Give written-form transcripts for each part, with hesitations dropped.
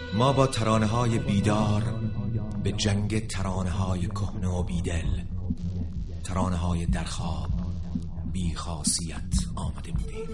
ما با ترانه‌های بیدار به جنگ ترانه‌های کهنه و بیدل، ترانه‌های در خواب بی خاصیت آمده بودیم.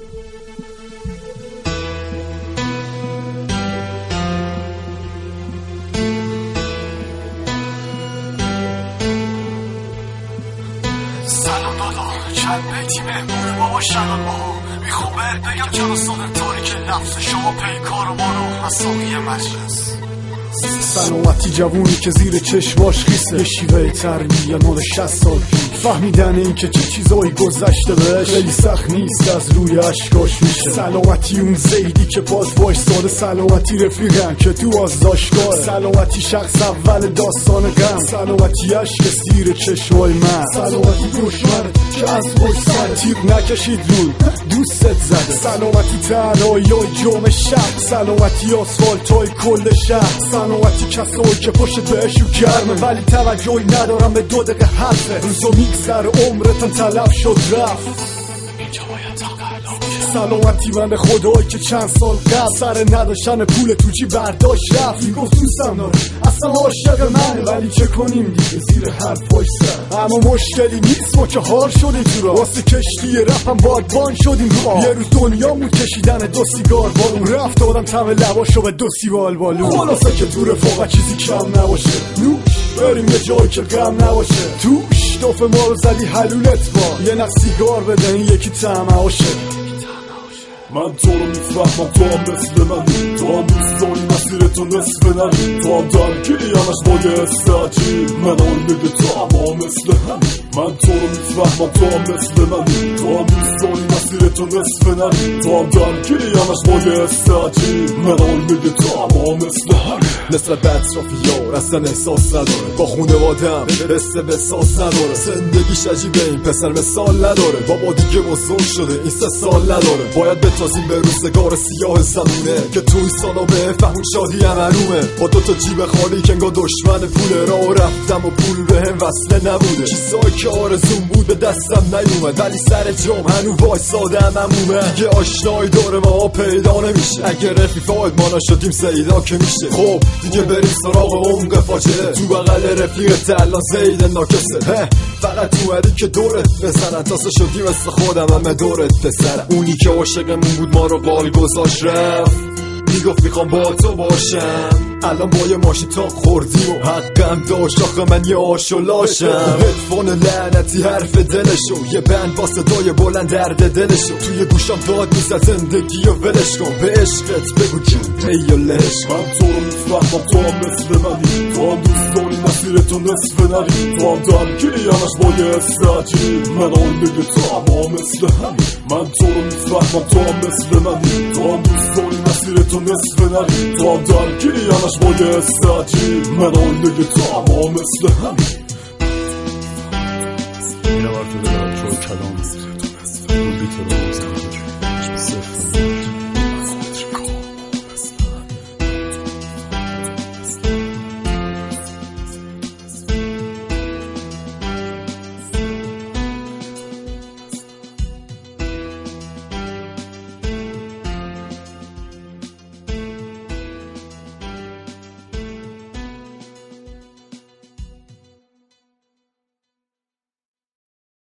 سلام دادا، چند بیتی مهمون بابا شلال بابا میخوام بگم چرا صادر تاریک لفظ شما پیکار ما رو حسابی مجلس. سلامتی جوونی که زیر چشماش خیسه، یه شیوه تربیه مال 60 سال پیش. فهمیدن این که چه چیزایی گذشته بهش خیلی سخت نیست، از روی اشکاش میشه. سلامتی اون زیدی که باز وایساده، سلامتی رفیقم که تو آزداشتگاه، سلامتی شخص اول داستان غم، سلامتی اشک زیر چشمای من، سلامتی دشمنت که از پشت سر تیر نکشید روی دوستت زده، سلامتی تنهاییای جمع شب، سلامتی آسفالتای کل شهر، سلامتی کسایی که پشت بهشون گرمه ولی توجهی ندارم به 2 دقیقه حرفه. روزو میگذره عمرتن تلف شد رفت، اینجا باید سلامتی من به خدایی که چند سال قبل سر نداشتن پول تو چی برداشت رفت. میگفت دوستم داره اصلا عاشق منه، ولی چه کنیم دیگه زیر حرفاش سر. اما مشکلی نیست ما که هار شدیم تو را، واسه کشتی رفتم بادبان شدیم رو. یه روز دنیامون کشیدن 2 سیگار بالون، رفت آدم تم لباشو به 2 سیبال بالون. خلاصه که تو رفاقت چیزی کم نباشه، نوش بریم یه جایی که غم نباشه، توش توف ما رو زدی حلولت با یه نخ سیگار بده این یکی تماشه. من تو رو میفهمم، تو هم مثل منی، تو هم دوست داری مسیرتو نصف نری، تو هم درگیری همش با یه استعجیل، من آن میگه تو هم مثل همین. من تو رو میفهمم، تو هم مثل منی، تو هم دوست داری مسیرتو نصف نری، تو هم درگیری همش با یه استعجیل، من آن میگه تو هم مثل همین. نسبت به اطرافیار اصلا احساس نداره، با خونوادم حس بساس نداره، زندگیش عجیبه این پسر مثال نداره، بابا دیگه بزرگ شده این 3 سال نداره. باید بتازیم به روزگار سیاه زمونه که تو این سالا به فهمون شادی همرومه، با 2 تا جیب خالی که انگار دشمن پول را رفتم و پول به هم وصله نبوده. چیزایی که آرزوم بود به دستم نیومد ولی سر جام هنو وایسادم همومه. دیگه آشنایی داره ما پیدا نمیشه، اگه رفیقات ما نشدیم سیدا که میشه. خب دیگه بریم سراغ عمق فاجعه، تو بغل رفیقت الان زید ناکسه، فقط اومدی که دورت بزنن تاسه شدی مثل خودم همه دورت پسرم. اونی که عاشقمون بود ما رو قال گذاشت رفت، میگفت میخوام با تو باشم، الان با یه ماشین تا خوردیم و حقم داشت آخه من یه آشولاشم. هدفون لعنتی حرف دلشو، یه بند با صدای بلند درد دلشو، توی گوشم داد میزد زندگی و ولش کن، به عشقت بگو جنده یا لش. من تو رو میفهمم، تو هم مثل منی، تو هم دوست داری مسیرتو نصف نری، تو هم درگیری همش با یه استعجیل، من آن میگه تو هم مثل همین. من تو رو میفهمم، تو هم مثل منی، تو هم دوست داری مسیرتو نصف نری، تو هم درگیری همش با یه استعجیل، من آن میگه تو هم مثل همین. یه بار تو دارم چون کلام رو بیت رو